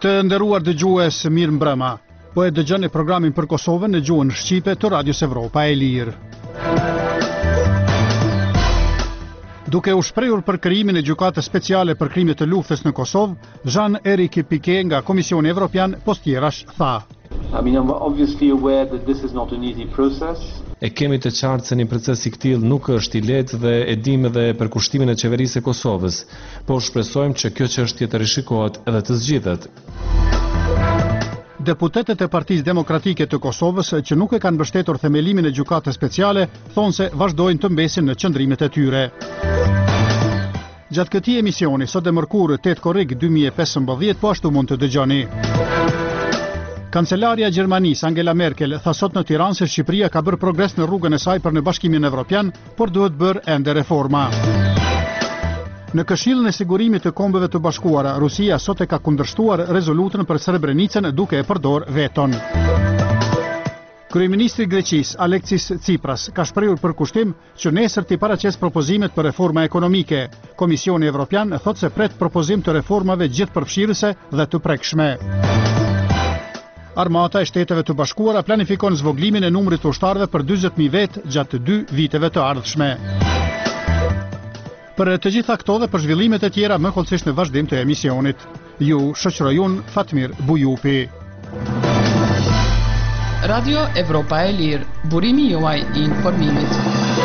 Të nderuar dëgjues, mirë mbrëma. Po e dëgjoni programin për Kosovën në gjuhën shqipe të Radios Evropa e Lirë. Duke u shprehur për krijimin e gjykatës speciale për krimet të luftës në Kosovë, Jean-Eric Piquet nga Komisioni Evropian postjerash tha: I'm obviously aware that this is not an easy process. E kemi të qartë se një proces i këtillë nuk është i lehtë dhe e dimë edhe për kushtimin e qeverisë e Kosovës, por shpresojmë që kjo çështje të rishikohet edhe të zgjidhet. Deputetët e Partisë Demokratike të Kosovës, që nuk e kanë mbështetur themelimin e gjykatës speciale, thonë se vazhdojnë të mbesin në qëndrimet e tyre. Gjatë këtij emisioni, sot e mërkurë 8 korrik 2015, po ashtu mund të dëgjoni. Kancelaria e Gjermanisë Angela Merkel tha sot në Tiranë se Shqipëria ka bërë progres në rrugën e saj për në Bashkimin Evropian, por duhet bërë ende reforma. Në Këshillin e Sigurimit të Kombeve të Bashkuara, Rusia sot e ka kundërshtuar rezolutën për Srebrenicën duke e përdorur veton. Kryeministri i Greqisë Aleksis Tsipras ka shprehur përkushtim që nesër t'i paraqes propozimet për reforma ekonomike. Komisioni Evropian thotë se pret propozim të reformave gjithëpërfshirëse dhe të prekshme. Armata e Shteteve të Bashkuara planifikon zvoglimin e numrit të ushtarëve për 40.000 vetë gjatë 2 viteve të ardhshme. Për të gjitha këto dhe për zhvillimet e tjera më hollësisht në vazhdim të emisionit. Ju shoqëroj unë Fatmir Bujupi. Radio Evropa e Lirë, burimi juaj i informimit.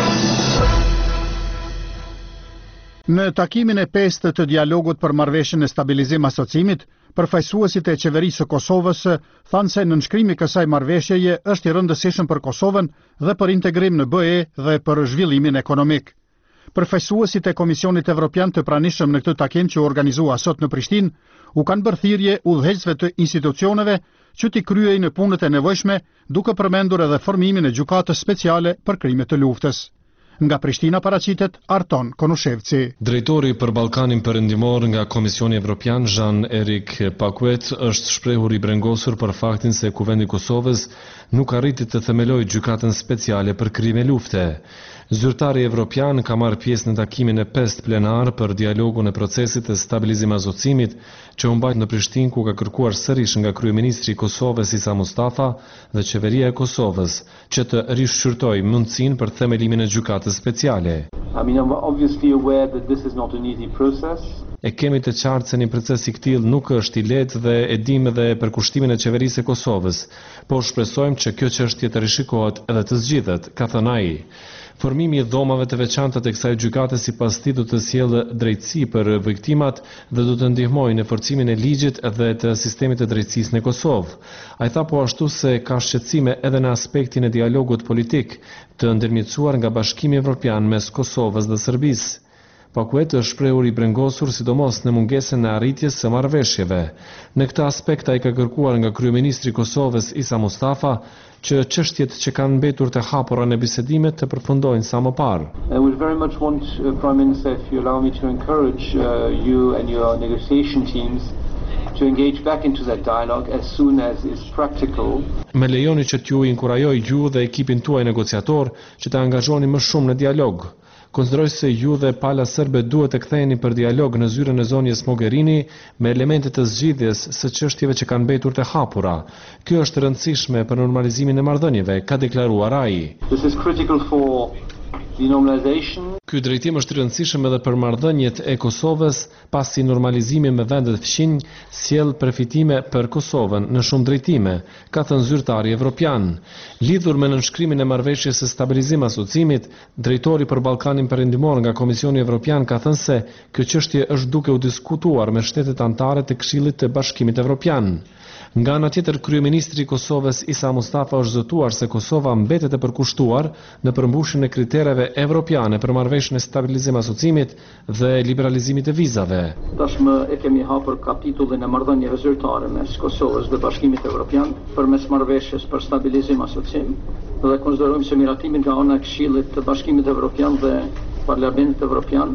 Në takimin e 5 të dialogut për marrëveshjen e stabilizim asociimit, përfaqësuesit e qeverisë së Kosovës thanë se nënshkrimi i kësaj marrëveshjeje është i rëndësishëm për Kosovën dhe për integrim në BE dhe për zhvillimin ekonomik. Përfaqësuesit e Komisionit Evropian të pranishëm në këtë takim që u organizua sot në Prishtinë, u kanë bërë thirrje udhëheqësve të institucioneve që t'i kryejnë punët e nevojshme, duke përmendur edhe formimin e gjykatës speciale për krimet të luftës. Nga Prishtina paraqitet Arton Konushevci. Drejtori për Ballkanin Perëndimor nga Komisioni Evropian, Jean-Eric Piquet, është shprehur i brengosur për faktin se Kuvendi i Kosovës nuk arriti të themelojë gjykatën speciale për krime lufte. Zyrtari evropian ka marrë pjesë në takimin e 5 plenar për dialogun e procesit të stabilizim asociimit që u mbajt në Prishtinë, ku ka kërkuar sërish nga kryeministri i Kosovës Isa Mustafa dhe qeveria e Kosovës që të rishqyrtojë mundësinë për themelimin e gjykatës speciale. I'm obviously aware that this is not an easy process. E kemi të qartë se një proces i këtillë nuk është i lehtë dhe e dimë edhe për kushtimin e qeverisë e Kosovës, por shpresojmë që kjo çështje të rishikohet edhe të zgjidhet, ka thënë ai. Formimi i dhomave të veçanta të kësaj gjykate sipas tij do të sjellë drejtësi për viktimat dhe do të ndihmojë në forcimin e ligjit dhe të sistemit të drejtësisë në Kosovë. Ai tha po ashtu se ka shqetësime edhe në aspektin e dialogut politik të ndërmjetësuar nga Bashkimi Evropian mes Kosovës dhe Serbisë. Piquet është shprehur i brengosur sidomos në mungesën e arritjes së marrëveshjeve. Në këtë aspekt ai ka kërkuar nga kryeministri i Kosovës Isa Mustafa që çështjet që kanë mbetur të hapura në bisedimet të përfundojnë sa më parë. I would very much want, Prime Minister, if you allow me to encourage you and your negotiation teams to engage back into that dialogue as soon as is practical. Me lejoni që t'ju inkurajoj ju dhe ekipin tuaj negociator që të angazhoni më shumë në dialog. Konsideroj se ju dhe pala serbe duhet të ktheheni për dialog në zyrën e zonjës Mogherini me elemente të zgjidhjes së çështjeve që kanë mbetur të hapura. Kjo është rëndësishme për normalizimin e marrëdhënieve, ka deklaruar ai. This is critical for denormalization. Ky drejtim është i rëndësishëm edhe për marrëdhëniet e Kosovës, pasi normalizimi me vendet fqinj sjell përfitime për Kosovën në shumë drejtime, ka thënë zyrtari evropian. Lidhur me nënshkrimin e marrëveshjes së stabilizim asociimit, drejtori për Ballkanin Perëndimor nga Komisioni Evropian ka thënë se kjo çështje është duke u diskutuar me shtetet anëtare të Këshillit të Bashkimit Evropian. Nga ana tjetër, kryeministri i Kosovës Isa Mustafa është zëtuar se Kosova mbetet e përkushtuar në përmbushjen e kritereve evropiane për marrëveshjen e stabilizim asociimit dhe liberalizimit të vizave. Tashmë e kemi hapur kapitullin e marrëdhënieve zyrtare mes Kosovës dhe Bashkimit Evropian përmes marrëveshjes për stabilizim asociim dhe konsiderojmë se miratimin nga ana e Këshillit të Bashkimit Evropian dhe Parlamentit Evropian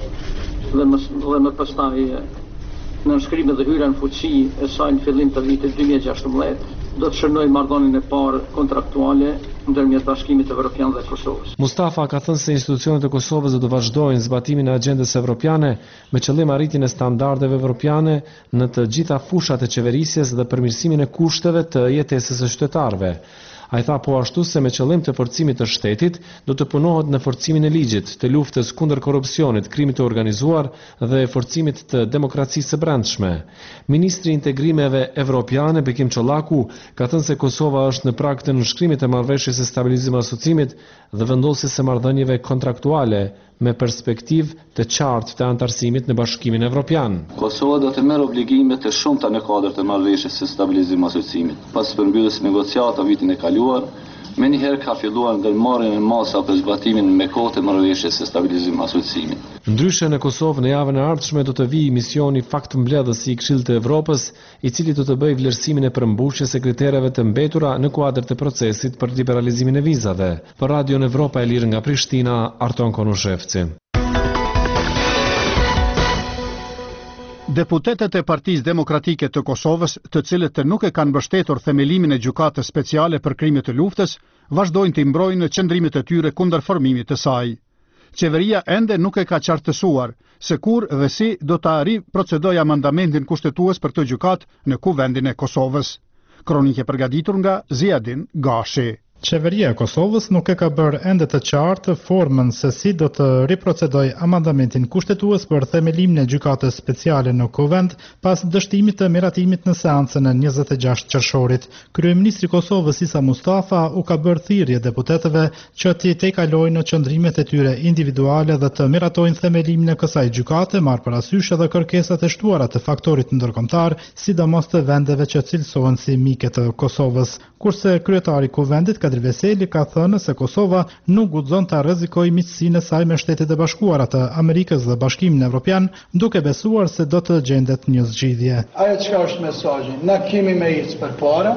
dhe më pastaj nënshkrimet dhe hyrja në fuqi e saj në fillim të vitit 2016 do të shënojë marrëdhënien e parë kontraktuale ndërmjet Bashkimit Evropian dhe Kosovës. Mustafa ka thënë se institucionet e Kosovës do të vazhdojnë zbatimin e agjendës evropiane me qëllim arritjen e standardeve evropiane në të gjitha fushat e qeverisjes dhe përmirësimin e kushteve të jetesës së qytetarëve. Ai tha po ashtu se me qëllim të forcimit të shtetit do të punohet në forcimin e ligjit, të luftës kundër korrupsionit, krimit të organizuar dhe forcimit të demokracisë së brendshme. Ministri i Integrimeve Evropiane Bekim Çollaku ka thënë se Kosova është në prag të nënshkrimit të marrëveshjes së stabilizimit dhe asociimit dhe vendosjes së marrëdhënieve kontraktuale me perspektivë të qartë të antarësimit në Bashkimin Evropian. Kosova do të merr obligime të shumta në kuadër të marrëveshjes së stabilizimit dhe asociimit. Pas përmbylljes së negociatave vitin e kaluar, me njëherë ka filluar ndërmarrjen e masa për zbatimin me kohë të marrëveshjes së stabilizimit dhe asociimit. Ndryshe në Kosovë në javën e ardhshme do të vijë misioni faktmbledhës i Këshillit të Evropës, i cili do të bëjë vlerësimin e përmbushjes së kritereve të mbetura në kuadër të procesit për liberalizimin e vizave. Për Radion Evropa e Lirë nga Prishtina, Arton Konushevci. Deputetët e Partisë Demokratike të Kosovës, të cilët nuk e kanë mbështetur themelimin e gjykatës speciale për krime të luftës, vazhdojnë të mbrojnë qëndrimet e tyre kundër formimit të saj. Qeveria ende nuk e ka qartësuar se kur dhe si do ta riprocedojë amandamentin kushtetues për këtë gjykatë në Kuvendin e Kosovës. Kronike përgatitur nga Ziadin Gashi. Qeveria e Kosovës nuk e ka bërë ende të qartë formën se si do të riprocedoj amandamentin kushtetues për themelimin e gjykatës speciale në Kuvend pas dështimit të miratimit në seancën e 26 qershorit. Kryeministri i Kosovës Isa Mustafa u ka bërë thirrje deputetëve që të tejkalojnë në qëndrimet e tyre individuale dhe të miratojnë themelimin e kësaj gjykate, marrë parasysh edhe kërkesat e shtuara të faktorit ndërkombëtar, sidomos të vendeve që cilësohen si mike të Kosovës. Kurse kryetari i Kuvendit Kadri Veseli ka thënë se Kosova nuk guxon ta rrezikojë miqësinë e saj me Shtetet e Bashkuara të Amerikës dhe Bashkimin Evropian, duke besuar se do të gjendet një zgjidhje. Ajo çka është mesazhi, na kemi me ecë përpara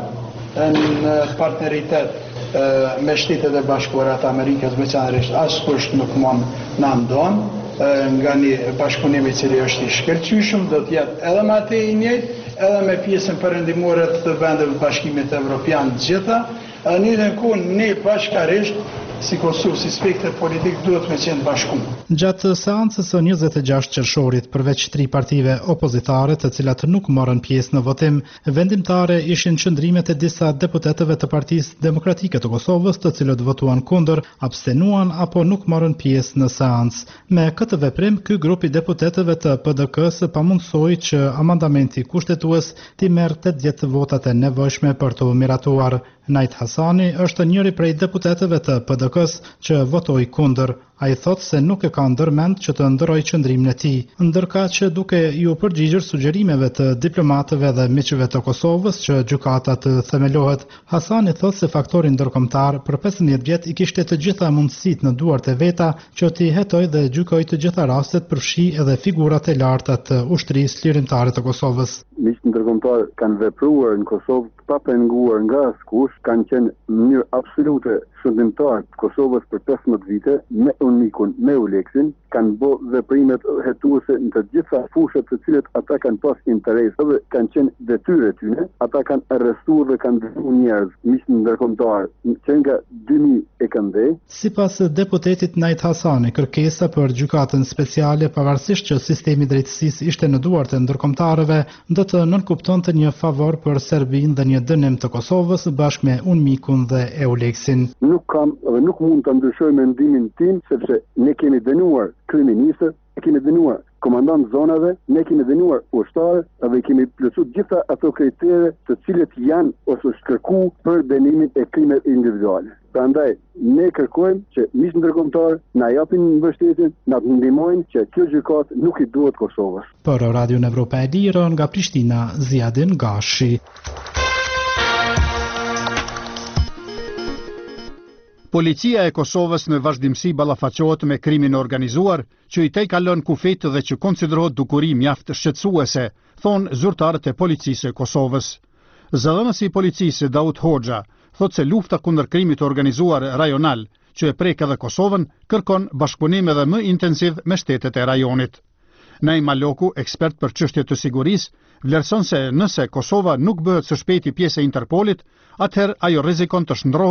në partneritet me Shtetet e Bashkuara të Amerikës, veçanërisht askush nuk mund na ndon nga një bashkëpunim i cili është i shkëlqyeshëm, do të jetë edhe me atë i njëjtë, edhe me pjesën perëndimore të vendeve të Bashkimit Evropian të gjitha. Në një kohë ne bashkarisht si Kosovë, si spektër politik duhet me qenë bashkuar. Gjatë seancës së 26 qershorit, përveç 3 partive opozitare të cilat nuk morën pjesë në votim, vendimtare ishin qëndrimet e disa deputetëve të Partisë Demokratike të Kosovës, të cilët votuan kundër, abstenuan apo nuk morën pjesë në seancë. Me këtë veprim, ky grup i deputetëve të PDK-s pamundsoi që amandamenti kushtetues t'i merr 80 votat e nevojshme për të miratuar. Najt Hasani është njëri prej deputetëve të PDK-s që votoi kundër. Ai thotë se nuk e ka ndërmend që të ndërrojë qëndrimin e tij, ndërkaq që duke ju përgjigjur sugjerimeve të diplomatëve dhe miqve të Kosovës që gjykata të themelohet, Hasani thotë se faktori ndërkombëtar për 15 vjet i kishte të gjitha mundësitë në duart e veta që t'i hetojë dhe gjykojë të gjitha rastet, përfshi edhe figurat e larta të ushtrisë lirimtare të Kosovës. Miqtë ndërkombëtar kanë vepruar në Kosovë pa penguar nga askush, kanë qenë në mënyrë absolute shëndimtar të Kosovës për 15 vite, me UNMIK-un, me ULEX-in, kanë bë veprimet hetuese në të gjitha fushat të cilët ata kanë pas interes dhe kanë qenë detyrë e tyre, ata kanë arrestuar dhe kanë dënuar njerëz, miqtë ndërkombëtar, që nga 2000 e kanë dhe. Sipas deputetit Najt Hasani, kërkesa për gjykatën speciale, pavarësisht që sistemi i drejtësisë ishte në duart e ndërkombëtarëve, do të nënkuptonte një favor për Serbinë dhe një dënim të Kosovës bashkë me UNMIK-un dhe EULEX-in. Nuk kam dhe nuk mund të ndryshoj mendimin tim, sepse ne kemi dënuar kryeministët, ne kemi dënuar komandant zonave, ne kemi dënuar ushtarë dhe kemi plotësuar gjitha ato kritere të cilët janë ose kërku për dënimin e krimeve individuale. Prandaj ne kërkojmë që miqtë ndërkombëtar na japin mbështetjen, na ndihmojnë që kjo gjykatë nuk i duhet Kosovës. Për Radion Evropa e Lirë nga Prishtina, Ziadin Gashi. Policia e Kosovës në vazhdimsi ballafaqohet me krimin e organizuar, që i tejkalon kufit dhe që konsiderohet dukuri mjaft shqetësuese, thon zyrtarët e policisë e Kosovës. Zëdhënësi i policisë Daud Hoxha thotë se lufta kundër krimit të organizuar rajonal, që e prek edhe Kosovën, kërkon bashkëpunim edhe më intensiv me shtetet e rajonit. Naim Maloku, ekspert për çështje të sigurisë, vlerëson se nëse Kosova nuk bëhet së shpejti pjesë e Interpolit, atëherë ajo rrezikon të shndrohet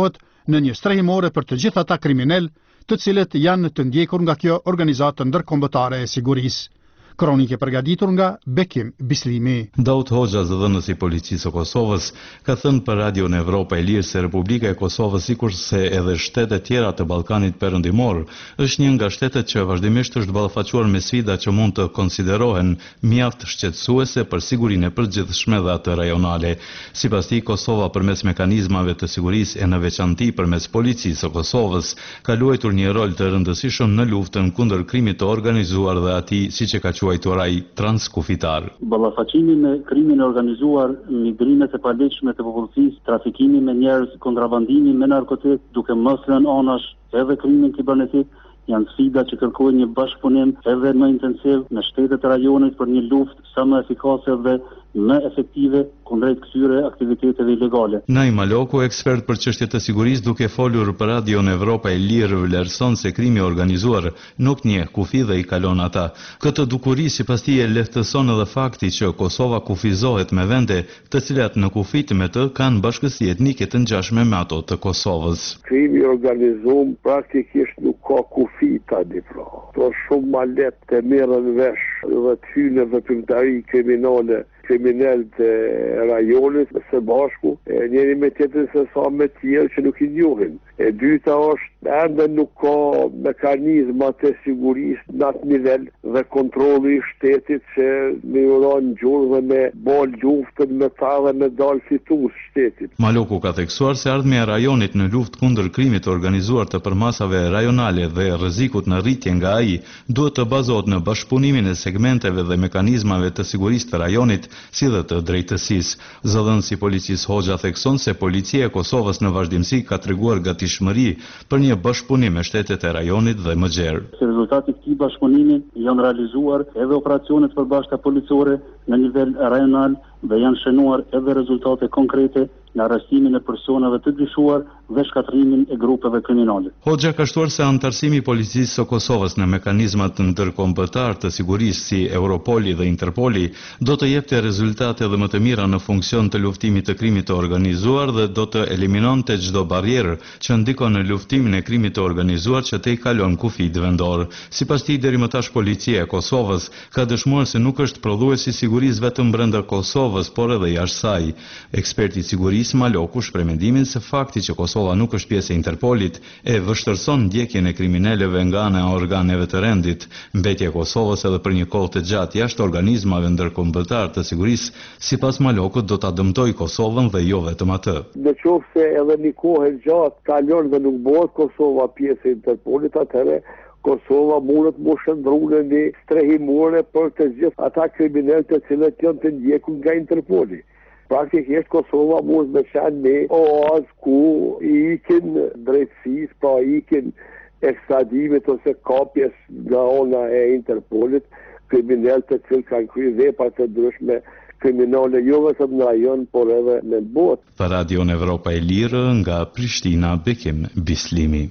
në një strehimore për të gjithë ata kriminal, të cilët janë të ndjekur nga kjo organizatë ndërkombëtare e sigurisë. Kronike përgatitur nga Bekim Bislimi. Daud Hoxha, zëdhënës i policisë së Kosovës, ka thënë për Radio në Evropa e Lirë se Republika e Kosovës, sikurse edhe shtetet tjera të Ballkanit Perëndimor, është një nga shtetet që vazhdimisht është ballafaqur me sfida që mund të konsiderohen mjaft shqetësuese për sigurinë e përgjithshme dhe atë rajonale. Sipas tij, Kosova përmes mekanizmave të sigurisë e në veçanti përmes policisë së Kosovës ka luajtur një rol të rëndësishëm në luftën kundër krimit të organizuar dhe atij siç e ka quajtur ai transkufitar. Ballafaqimi me krimin e organizuar, migrimet e palegjshme të popullsisë, trafikimi me njerëz, kontrabandimi me narkotik, duke mos lënë anash edhe krimin kibernetik, janë sfida që kërkojnë një bashkëpunim edhe më intensiv me shtetet e rajonit për një luftë sa më efikase dhe më efektive kundrejt këtyre aktiviteteve ilegale. Nai Maloku, ekspert për çështje të sigurisë, duke folur për Radio në Evropa e Lirë, vlerëson se krimi organizuar nuk njeh kufi dhe i kalon ata. Këtë dukuri sipas tij e lehtëson edhe fakti që Kosova kufizohet me vende të cilat në kufit me të kanë bashkësi etnike të ngjashme me ato të Kosovës. Krimi organizuar praktikisht nuk ka kufi tani pra. Pra shumë ma lehtë të merren vesh dhe të hyjnë në veprimtari kriminale kriminalët e rajonit së bashku, njëri me tjetrin se sa me tjerë që nuk i njohin. E dyta është ende nuk ka mekanizma të sigurisë në atë nivel dhe kontrolli i shtetit që me uron gjurë dhe me bol luftën me ta dhe me dal fitues shtetit. Maloku ka theksuar se ardhmja e rajonit në luftë kundër krimit të organizuar të përmasave rajonale dhe rrezikut në rritje nga ai duhet të bazohet në bashkëpunimin e segmenteve dhe mekanizmave të sigurisë të rajonit si dhe të drejtësisë. Zëdhënësi i policisë Hoxha thekson se policia e Kosovës në vazhdimsi ka treguar gatishmëri për një bashkëpunim me shtetet e rajonit dhe më gjerë. Si rezultati i këtij bashkëpunimi janë realizuar edhe operacione të përbashkëta policore në nivel rajonal dhe janë shënuar edhe rezultate konkrete në arrestimin e personave të dyshuar dhe shkatrimin e grupeve kriminale. Hoxha ka shtuar se anëtarësimi i policisë së Kosovës në mekanizmat ndërkombëtar të sigurisë si Europoli dhe Interpoli do të jepte rezultate dhe më të mira në funksion të luftimit të krimit të organizuar dhe do të eliminonte çdo barrierë që ndikon në luftimin e krimit të organizuar që te i kalon kufit vendor. Sipas tij, deri më tash policia e Kosovës ka dëshmuar se nuk është prodhuesi i sigurisë vetëm brenda Kosovës, por edhe jashtë saj. Eksperti i sigurisë Maloku shpreh mendimin se fakti që Kosova nuk është pjesë e Interpolit e vështirëson ndjekjen e kriminalëve nga ana e organeve të rendit. Mbetja e Kosovës edhe për një kohë të gjatë jashtë organizmave ndërkombëtar të sigurisë, sipas Malokut, do ta dëmtojë Kosovën dhe jo vetëm atë. Nëse edhe një kohë gjatë kalon dhe nuk bëhet Kosova pjesë e Interpolit, atëherë Kosova mundet më shëndru në një strehimore për të gjithë ata kriminalët të cilët janë të ndjekur nga Interpoli. Praktikisht Kosova mund me qenë një oazë ku i ikin drejtësisë, pra ikin ekstradimit ose kapjes nga ona e Interpolit, kriminalët të cilë kanë kryer vepra të ndryshme kriminale jo vetëm në rajon, por edhe në botë. Për Radio në Evropa e Lirë nga Prishtina, Bekim Bislimi.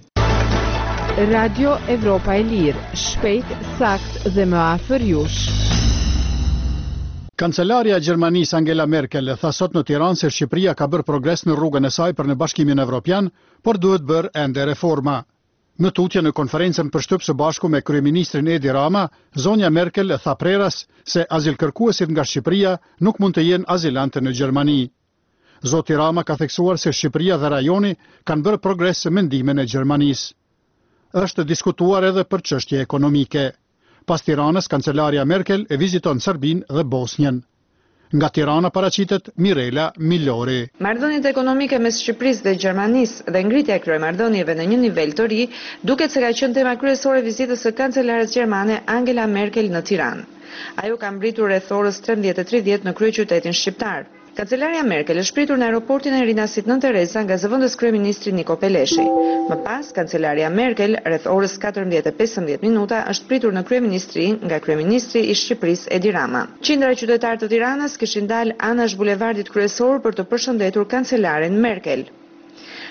Radio Evropa e Lirë, shpejt, sakt dhe më afër jush. Kancelaria e Gjermanisë Angela Merkel tha sot në Tiranë se Shqipëria ka bërë progres në rrugën e saj për në Bashkimin Evropian, por duhet bërë ende reforma. Në tutje në konferencën për shtyp së bashku me kryeministrin Edi Rama, zonja Merkel tha preras se azilkërkuesit nga Shqipëria nuk mund të jenë azilantë në Gjermani. Zoti Rama ka theksuar se Shqipëria dhe rajoni kanë bërë progres me ndikimin e Gjermanisë. Është diskutuar edhe për çështje ekonomike. Pas Tiranës, kancelaria Merkel e viziton Serbinë dhe Bosnjën. Nga Tirana paraqitet Mirela Milori. Marrëdhëniet ekonomike mes Shqipërisë dhe Gjermanisë dhe ngritja e kryemarrëdhënieve në një nivel të ri duket se ka qenë tema kryesore e vizitës së kancelares gjermane Angela Merkel në Tiranë. Ajo ka mbritur rreth orës 13:30 në kryeqytetin shqiptar. Kancelaria Merkel është pritur në aeroportin e Rinasit Nën Tereza nga zëvendës kryeministri Niko Peleshi. Më pas, kancelaria Merkel rreth orës 14:15 është pritur në kryeministri nga kryeministri i Shqipërisë Edi Rama. Qindra e qytetarë të Tiranës kishin dalë anash bulevardit kryesor për të përshëndetur kancelaren Merkel.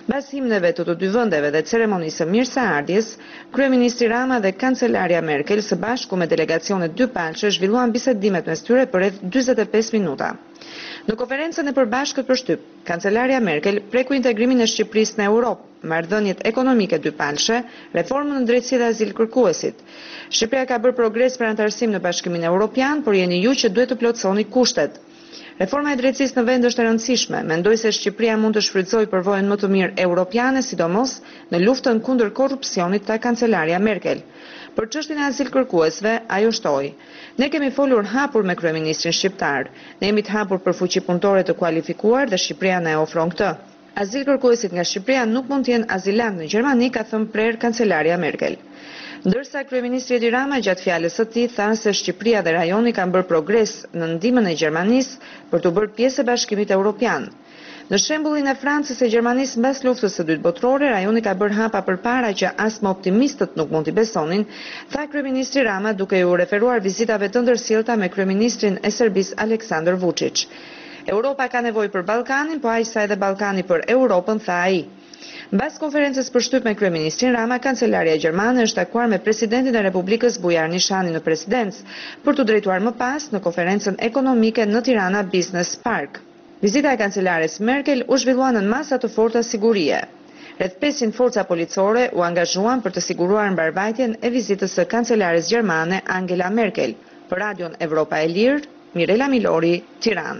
Mbas himneve të dy vendeve dhe ceremonisë së mirëseardhjes, kryeministri Rama dhe kancelaria Merkel së bashku me delegacione dypalçe zhvilluan bisedimet mes tyre për rreth 45 minuta. Në konferencën e përbashkët për shtyp, kancelaria Merkel preku integrimin e Shqipërisë në Europë, marrëdhëniet ekonomike dypalçe, reformën në drejtësi dhe azil kërkuesit. Shqipëria ka bërë progres për anëtarësim në Bashkimin Evropian, por jeni ju që duhet të plotësoni kushtet. Reforma e drejtësisë në vend është e rëndësishme. Mendoj se Shqipëria mund të shfrytëzojë përvojën më të mirë europiane, sidomos në luftën kundër korrupsionit, tha kancelaria Merkel. Për çështjen e azil kërkuesve, ajo shtoi: "Ne kemi folur hapur me kryeministrin shqiptar. Ne jemi të hapur për fuqi punëtore të kualifikuar dhe Shqipëria na e ofron këtë. Azil kërkuesit nga Shqipëria nuk mund të jenë azilant në Gjermani", ka thënë prerë kancelaria Merkel. Ndërsa kryeministri Edi Rama gjatë fjalës së tij tha se Shqipëria dhe rajoni kanë bërë progres në ndihmën e Gjermanisë për të bërë pjesë e Bashkimit Evropian. Në shembullin e Francës e Gjermanisë mbas luftës së dytë botërore, rajoni ka bërë hapa përpara që as më optimistët nuk mund t'i besonin, tha kryeministri Rama duke u referuar vizitave të ndërsjellta me kryeministrin e Serbisë Aleksandar Vučić. Europa ka nevojë për Ballkanin, po aq sa edhe Ballkani për Europën, tha ai. Mbas konferencës për shtyp me kryeministrin Rama, kancelaria gjermane është takuar me presidentin e Republikës Bujar Nishani në presidencë për të drejtuar më pas në konferencën ekonomike në Tirana Business Park. Vizita e kancelares Merkel u zhvillua në masa të forta sigurie. Rreth 500 forca policore u angazhuan për të siguruar mbarvajtjen e vizitës së kancelares gjermane Angela Merkel. Për Radion Evropa e Lirë, Mirela Milori, Tiranë.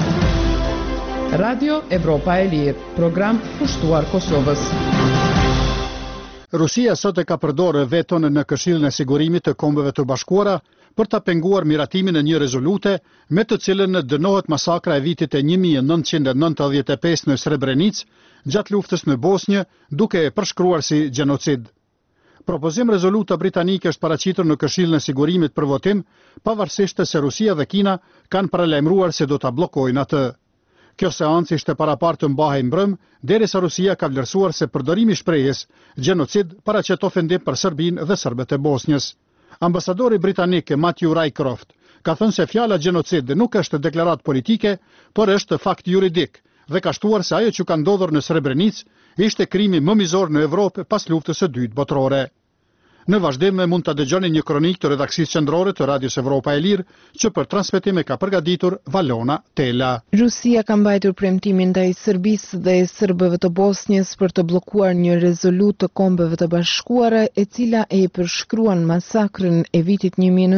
Radio Evropa e Lirë, program pushtuar Kosovës. Rusia sot e ka përdorë veton në Këshillin e Sigurimit të Kombeve të Bashkuara për ta penguar miratimin e një rezolute me të cilën dënohet masakra e vitit e 1995 në Srebrenicë gjatë luftës në Bosnjë, duke e përshkruar si gjenocid. Propozim rezoluta britanike është paraqitur në Këshillin e Sigurimit për votim, pavarësisht se Rusia dhe Kina kanë paralajmëruar se do ta bllokojnë atë. Kjo seancë ishte parapartë të mbahej mbrëm, derisa Rusia ka vlerësuar se përdorimi i shprehjes genocid paraqet ofendim për Serbinë dhe serbët e Bosnjës. Ambasadori britanik Matthew Rycroft ka thënë se fjala genocid nuk është deklaratë politike, por është fakt juridik dhe ka shtuar se ajo që ka ndodhur në Srebrenicë ishte krimi më mizor në Evropë pas luftës së dytë botërore. Në vazhdim mund ta dëgjoni një kronik të redaksisë qendrore të Radios Evropa e Lirë, që për transmetim e ka përgatitur Valona Tela. Rusia ka mbajtur premtimin ndaj Serbisë dhe serbëve të Bosnjës për të bllokuar një rezolutë të Kombeve të Bashkuara, e cila e përshkruan masakrën e vitit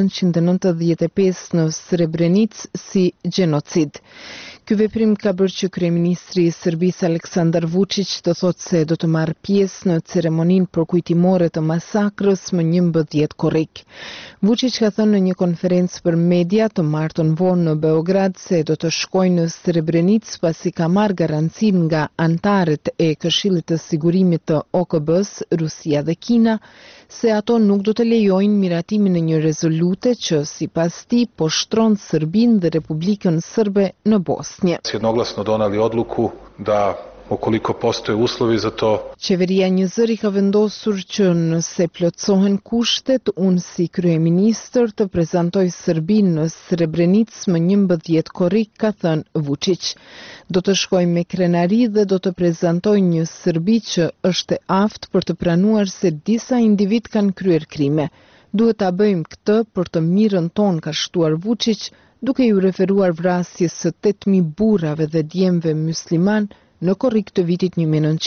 1995 në Srebrenicë si gjenocid. Ky veprim ka bërë që kryeministri i Serbisë Aleksandar Vučić të thotë se do të marrë pjesë në ceremoninë përkujtimore të masakrës më 11 korrik. Vučić ka thënë në një konferencë për media të martën vonë në Beograd se do të shkojnë në Srebrenicë pasi ka marrë garancinë nga anëtarët e Këshillit të Sigurimit të OKB-s, Rusia dhe Kina, se ato nuk do të lejojnë miratimin e një rezolute që sipas tij poshtron Serbinë dhe Republikën Srbe në Bosnjë. Jednoglasno doneli odluku da ukoliko postoje uslovi za to. Qeveria një zëri ka vendosur që nëse plotësohen kushtet, unë si kryeministër të prezantoj Serbinë në Srebrenicë më 11 korrik, ka thënë Vučić. Do të shkoj me krenari dhe do të prezantoj një Serbi që është e aftë për të pranuar se disa individ kanë kryer krime. Duhet ta bëjmë këtë për të mirën tonë, ka shtuar Vučić, duke ju referuar vrasjes së 8.000 burrave dhe djemve musliman në korrik të vitit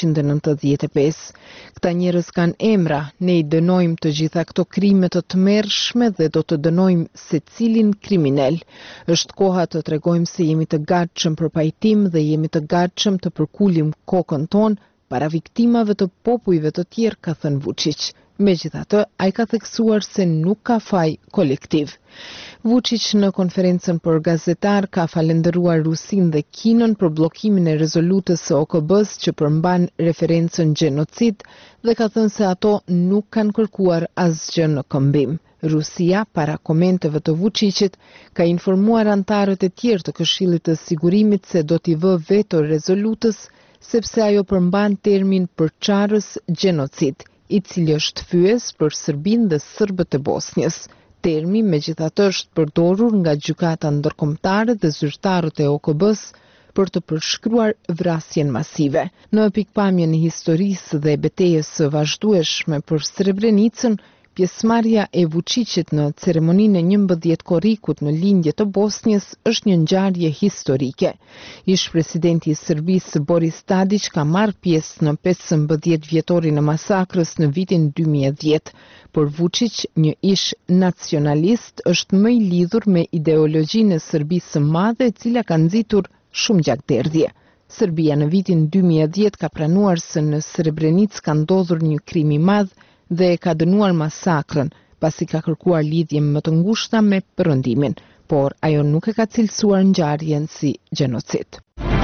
1995. Këta njerëz kanë emra, ne i dënojmë të gjitha këto krime të tmerrshme dhe do të dënojmë secilin kriminal. Është koha të tregojmë se jemi të gatshëm për pajtim dhe jemi të gatshëm të përkulim kokën tonë para viktimave të popujve të tjerë, ka thënë Vučić. Megjithatë, ai ka theksuar se nuk ka faj kolektiv. Vučić në konferencën për gazetar ka falendëruar Rusinë dhe Kinën për bllokimin e rezolutës së OKB-s që përmban referencën gjenocid dhe ka thënë se ato nuk kanë kërkuar asgjë në këmbim. Rusia, para komenteve të Vučićit, ka informuar antarët e tjerë të Këshillit të Sigurimit se do t'i vë veto rezolutës sepse ajo përmban termin përçarës gjenocid, i cili është fyes për Serbinë dhe serbët e Bosnjës. Termi megjithatë është përdorur nga gjykata ndërkombëtare dhe zyrtarët e OKB-s për të përshkruar vrasjen masive. Në pikpamjen e historisë dhe betejës së vazhdueshme për Srebrenicën, pjesëmarrja e Vučićit në ceremoninë e 11 korrikut në lindje të Bosnjës është një ngjarje historike. Ish presidenti i Serbisë Boris Tadić ka marrë pjesë në 15 vjetorin e masakrës në vitin 2010. Por Vučić, një ish nacionalist, është më i lidhur me ideologjinë e Serbisë së madhe, e cila ka nxitur shumë gjakderdhje. Serbia në vitin 2010 ka pranuar se në Srebrenicë ka ndodhur një krim i madh dhe e ka dënuar masakrën, pasi ka kërkuar lidhje më të ngushta me perëndimin, por ajo nuk e ka cilësuar ngjarjen si gjenocid.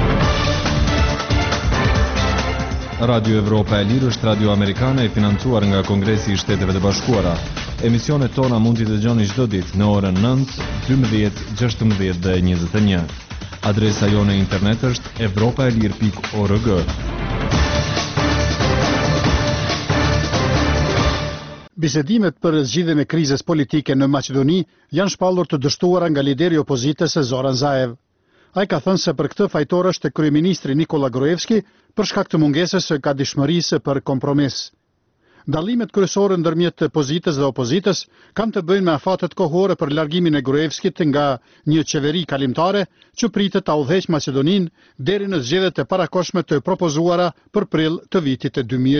Radio Evropa e Lirë është radio amerikane e financuar nga Kongresi i Shteteve të Bashkuara. Emisionet tona mund t'i dëgjoni çdo ditë në orën 9, 12, 16 dhe 21. Adresa jone e internet është evropaelir.org. Bisedimet për zgjidhjen e krizës politike në Maqedoni janë shpallur të dështuara nga lideri i opozitës Zoran Zaev. Ai ka thënë se për këtë fajtor është kryeministri Nikola Gruevski për shkak të mungesës së gatishmërisë për kompromis. Dallimet kryesore ndërmjet pozitës dhe opozitës kanë të bëjnë me afatet kohore për largimin e Gruevskit nga një qeveri kalimtare që pritet ta udhëheqë Maqedoninë deri në zgjedhjet e parakohshme të propozuara për prill të vitit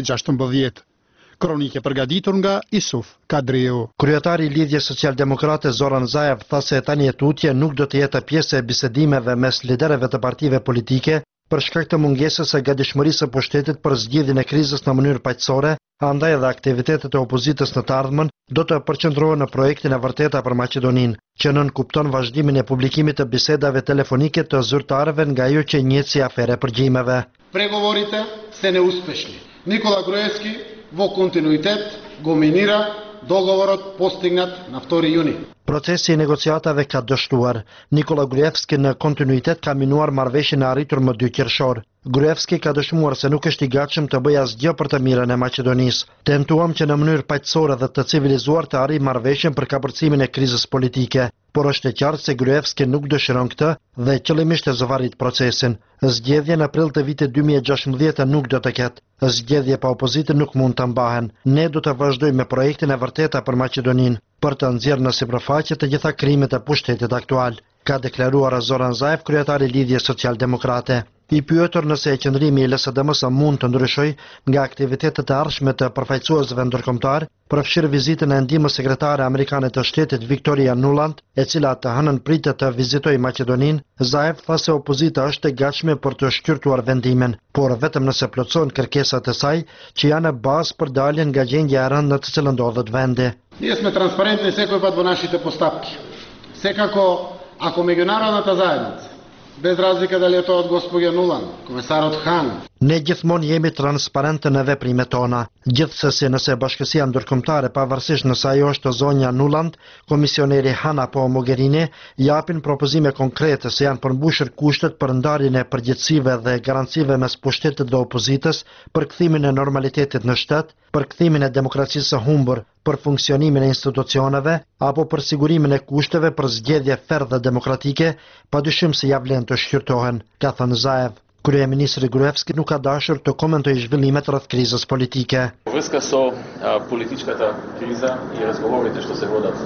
2016. Kronike përgatitur nga Isuf Kadriu. Kryetari i Lidhjes Social-Demokrate Zoran Zaev tha se tani e tutje nuk do të jetë pjesë e bisedimeve mes liderëve të partive politike për shkak të mungesës së gatishmërisë së pushtetit për zgjidhjen e krizës në mënyrë paqësore, andaj edhe aktivitetet e opozitës në të ardhmen do të përqendrohen në projektin e vërteta për Maqedoninë, që nënkupton vazhdimin e publikimit të bisedave telefonike të zyrtarëve nga ajo që njihet si afere përgjimeve. Преговорите се неуспешни. Никола Груевски во континуитет го минира договорот постигнат на 2 јуни. Procesi i negociatave ka dështuar. Nikola Gruevski në kontinuitet ka minuar marrëveshjen e arritur më 2 qershor. Gruevski ka dëshmuar se nuk është i gatshëm të bëjë asgjë për të mirën e Maqedonisë. Tentuam që në mënyrë paqësore dhe të civilizuar të arrijë marrëveshjen për kapërcimin e krizës politike, por është e qartë se Gruevski nuk dëshiron këtë dhe qëllimisht e zëvarit procesin. Zgjedhja në prill të vitit 2016 nuk do të ketë. Zgjedhje pa opozitë nuk mund të mbahen. Ne do të vazhdojmë me projektin e vërteta për Maqedoninë, për të nxjerrë në sipërfaqe të gjitha krimet e pushtetit aktual, ka deklaruar Zoran Zaev, kryetari i Lidhjes Social-Demokrate. I pyetur nëse qëndrimi i LSDM-s mund të ndryshojë nga aktivitetet e ardhshme të përfaqësuesve ndërkombëtar, përfshirë vizitën e ndihmës sekretare amerikane të shtetit Victoria Nuland, e cila të hënën pritet të vizitojë Maqedoninë. Zaev tha se opozita është e gatshme për të shqyrtuar vendimin, por vetëm nëse plotësohen kërkesat e saj që janë bazë për daljen nga gjendja e rëndë në të cilën ndodhet vendi. Ние сме транспарентни секој пат во нашите постапки. Секако, ако меѓународната заедница, без разлика дали е тоа од господја Нулан, комесарот Хан. Ne gjithmonë jemi transparente në veprimet tona. Gjithsesi nëse bashkësia ndërkombëtare, pavarësisht nëse ajo është zonja Nuland, komisioneri Han apo Mogherini, japin propozime konkrete se janë përmbushur kushtet për ndarjen e përgjegjësive dhe garancive mes pushtetit dhe opozitës, për kthimin e normalitetit në shtet, për kthimin e demokracisë së humbur, për funksionimin e institucioneve apo për sigurimin e kushteve për zgjedhje ferë dhe demokratike, padyshim se ja vlen të shqyrtohen, ka thënë Zaev. Kryeministri Gruevski nuk ka dashur të komentojë zhvillimet rreth krizës politike. Врска со политичката криза и разговорите што се водат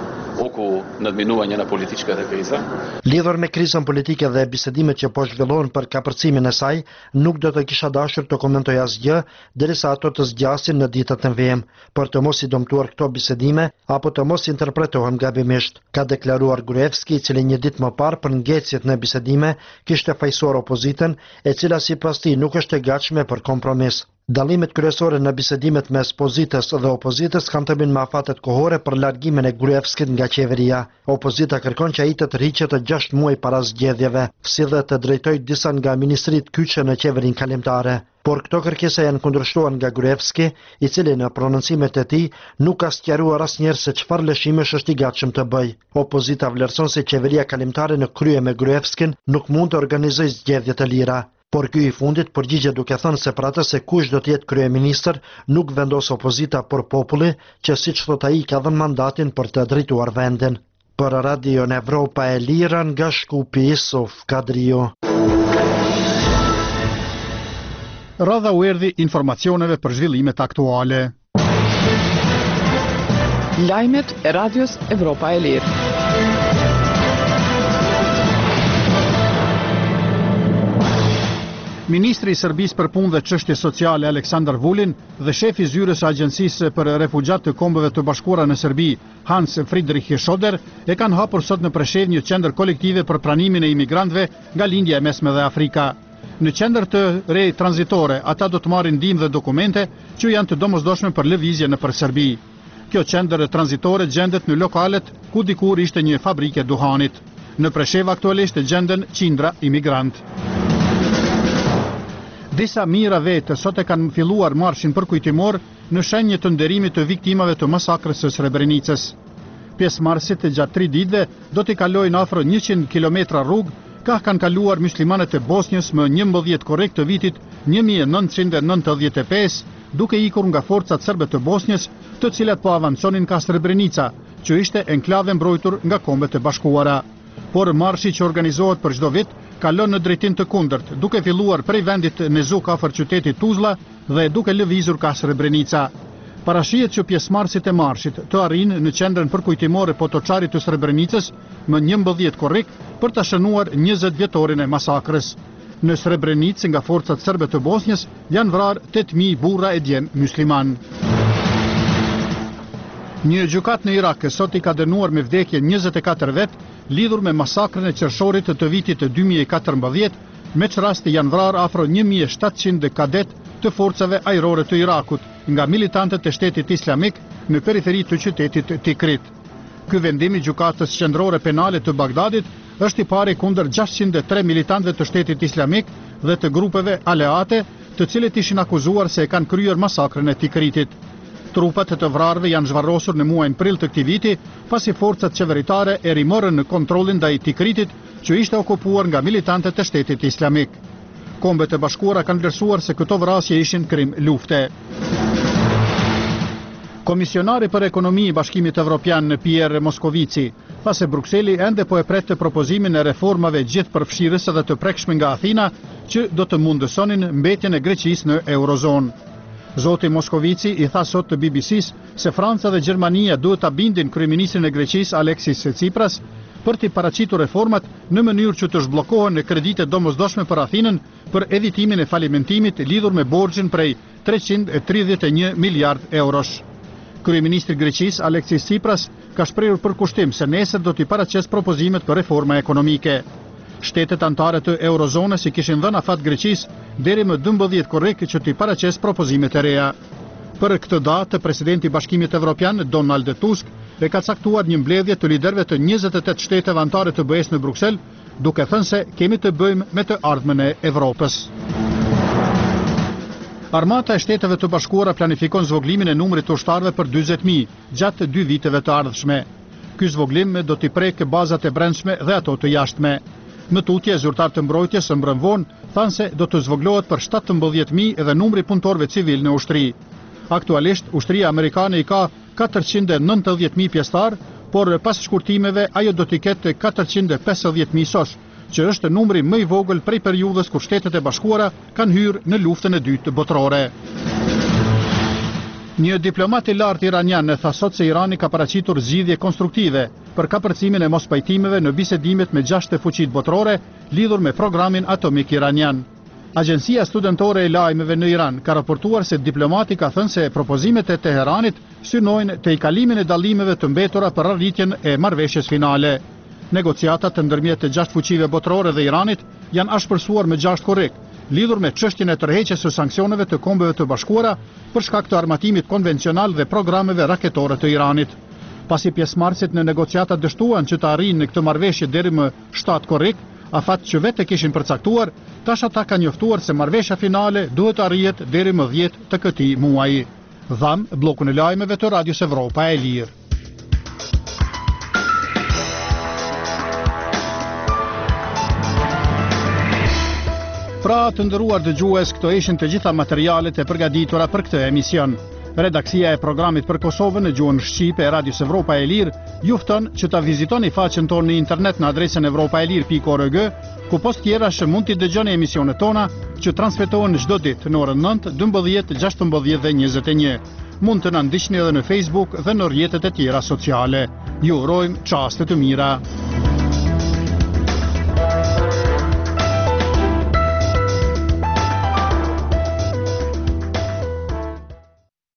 околу надминување на политичката криза. Lidhur me krizën politike dhe bisedimet që po zhvillohen për kapërcimin e saj, nuk do të kisha dashur të komentoj asgjë derisa ato të zgjasin në ditët e vijim, për të mos i dëmtuar këto bisedime apo të mos interpretohen gabimisht, ka deklaruar Gruevski, i cili një ditë më parë për ngecjet në bisedime kishte fajsuar opozitën, e cila sipas tij nuk është e gatshme për kompromis. Dallimet kryesore në bisedimet mes pozitës dhe opozitës kanë të bëjnë me afatet kohore për largimin e Gruevskit nga qeveria. Opozita kërkon që ai të tërhiqet 6 muaj para zgjedhjeve, si dhe të drejtojë disa nga ministrit kyçe në qeverinë kalimtare. Por këto kërkesa janë kundërshtuar nga Gruevski, i cili në prononcimet e tij nuk ka sqaruar asnjëherë se çfarë lëshimesh është i gatshëm të bëjë. Opozita vlerëson se qeveria kalimtare në krye me Gruevskin nuk mund të organizojë zgjedhje të lira. Por ky i fundit përgjigjet duke thënë se për atë se kush do të jetë kryeministër nuk vendos opozita, por populli, që siç thot ai ka dhënë mandatin për të drejtuar vendin. Për Radio Evropa e Lirë nga Shkupi, Isuf Kadriu. Radha u erdhi informacioneve për zhvillimet aktuale. Lajmet e Radios Evropa e Lirë. Ministri i Serbisë për Punë dhe Çështje Sociale Aleksandar Vulin dhe shefi i zyrës së Agjencisë për Refugjat të Kombeve të Bashkuara në Serbi, Hans Friedrich Schoder, e kanë hapur sot në Preshev një qendër kolektive për pranimin e imigrantëve nga lindja e mesme dhe Afrika. Në qendër të re tranzitore, ata do të marrin ndihmë dhe dokumente që janë të domosdoshme për lëvizje nëpër Serbi. Kjo qendër tranzitore gjendet në lokalet ku dikur ishte një fabrike duhanit. Në Preshev aktualisht gjenden qindra imigrant. Disa mijëra vetë sot e kanë filluar marshin përkujtimor në shenjë të nderimit të viktimave të masakrës së Srebrenicës. Pjesëmarrësit e gjatë 3 ditëve do t'i kalojnë afro 100 kilometra rrugë, ka kanë kaluar muslimanët e Bosnjës më 11 korrekt të vitit 1995, duke ikur nga forcat serbe të Bosnjës, të cilat po avanconin ka Srebrenica, që ishte enklave mbrojtur nga Kombet e Bashkuara. Por marshi që organizohet për çdo vit kalon në drejtim të kundërt, duke filluar prej vendit Nezuk afër qytetit Tuzla dhe duke lëvizur ka Srebrenica. Parashihet që pjesëmarrësit e marshit të arrijnë në qendrën përkujtimore Potoçarit të Srebrenicës më 11 korrik për ta shënuar 20 vjetorin e masakrës. Në Srebrenicë nga forcat serbe të Bosnjës janë vrarë 8000 burra e djem musliman. Një gjykat në Irak sot i ka dënuar me vdekje 24 vet lidhur me masakrën e qershorit të vitit 2014, me që rasti janë vrarë afro 1700 kadet të forcave ajrore të Irakut nga militantët e Shtetit Islamik në periferi të qytetit Tikrit. Ky vendim i gjykatës qendrore penale të Bagdadit është i pari kundër 603 militantëve të Shtetit Islamik dhe të grupeve aleate, të cilët ishin akuzuar se e kanë kryer masakrën e Tikritit. Trupat të vrarëve janë zhvarrosur në muajin prill të këtij viti, pasi forcat qeveritare e rimorën në kontrollin ndaj Tikritit, që ishte okupuar nga militantët e Shtetit Islamik. Kombet e Bashkuara kanë vlerësuar se këto vrasje ishin krim lufte. Komisionari për ekonomi i Bashkimit Evropian Pierre Moscovici tha se Brukseli ende po e pret të propozimin e reformave gjithëpërfshirëse dhe të prekshme nga Athina, që do të mundësonin mbetjen e Greqisë në Eurozonë. Zoti Moscovici i tha sot të BBC-s se Franca dhe Gjermania duhet ta bindin kryeministrin e Greqisë Alexis Tsipras për t'i paraqitur reformat në mënyrë që të zhbllokohen kreditet domosdoshme për Athinën për evitimin e falimentimit lidhur me borxhin prej 331 miliard eurosh. Kryeministri i Greqisë Alexis Tsipras ka shprehur përkushtim se nesër do t'i paraqes propozimet për reforma ekonomike. Shtetet anëtare të Eurozonës i kishin dhënë afat Greqisë deri më 12 korrik që t'i paraqes propozimet e reja. Për këtë datë, presidenti i Bashkimit Evropian Donald Tusk e ka caktuar një mbledhje të liderëve të 28 shteteve anëtare të BE-s në Bruksel, duke thënë se kemi të bëjmë me të ardhmen e Evropës. Armata e Shteteve të Bashkuara planifikon zvogëlimin e numrit të ushtarëve për 40.000 gjatë 2 viteve të ardhshme. Ky zvogëlim do t'i prekë bazat e brendshme dhe ato të jashtme. Në tutje, zyrtarët të mbrojtjes së mbrëmvon thanë se do të zvoglohet për 17.000 edhe numri punëtorëve civil në ushtri. Aktualisht, ushtria amerikane i ka 490.000 pjesëtar, por pas shkurtimeve ajo do t'i ketë 450.000 sosh, që është numri më i vogël prej periudhës kur Shtetet e Bashkuara kanë hyrë në luftën e dytë botërore. Një diplomat i lartë iranian tha sot se Irani ka paraqitur zgjidhje konstruktive për kapërcimin e mospajtimeve në bisedimet me 6 fuqitë botërore lidhur me programin atomik iranian. Agjencia studentore e lajmeve në Iran ka raportuar se diplomati ka thënë se propozimet e Teheranit synojnë te i kalimin e dallimeve të mbetura për arritjen e marrëveshjes finale. Negociatat ndërmjet të 6 fuqive botërore dhe Iranit janë ashpërsuar me 6 korrik, lidhur me çështjen e tërheqjes së sanksioneve të Kombeve të Bashkuara për shkak të armatimit konvencional dhe programeve raketore të Iranit. Pasi pjesëmarrësit në negociatat dështuan që të arrijnë në këtë marrëveshje deri më 7 korrik, afat që vetë kishin përcaktuar, tash ata kanë njoftuar se marrëveshja finale duhet të arrihet deri më 10 të këtij muaji. Dham bllokun e lajmeve të Radios Evropa e Lirë. Pra të nderuar dëgjues, këto ishin të gjitha materialet e përgatitura për këtë emision. Redaksia e programit për Kosovën në gjuhën shqipe e Radios Evropa e Lirë ju fton që ta vizitoni faqen tonë në internet në adresën evropaelir.org, ku post tjerash mund t'i dëgjoni emisionet tona që transmetohen çdo ditë në orën 9, 12, 16 dhe 21. Mund të na ndiqni edhe në Facebook dhe në rrjetet e tjera sociale. Ju urojmë çaste të mira.